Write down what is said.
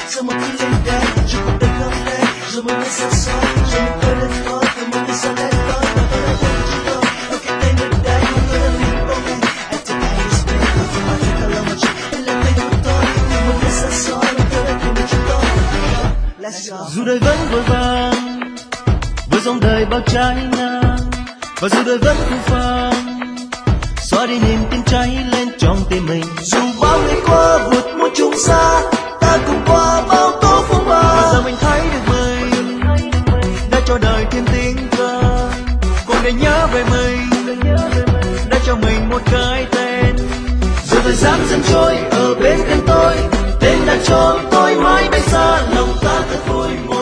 giờ một khi lên đây rồi cuộc đời không đây rồi một ngày xa xôi rồi một tôi lên thôi rồi một ngày xa lên thôi và tôi đã quên chúng tôi ở cái tên nơi đây tôi đã liền bóng đêm I take I respect tôi mà thấy thật lòng mà chuyện đây là tay của tôi rồi một ngày xa xôi và tôi đã tìm được chúng tôi let's go. Dù đời vẫn vội vàng với dòng đời bao trái ngang và dù đời vẫn phũ phàng xóa đi niềm tin cháy lên trong tim mình. Dù bao ngày qua vượt muôn trùng xa ta cùng qua bao tố phong ba và giờ mình thấy được mình đã cho đời thêm tiếng ca cùng để nhớ về mình đã cho mình một cái tên. rồi thời gian dần trôi ở bên cạnh tôi tên đã cho tôi mãi bay xa lòng ta thật vui.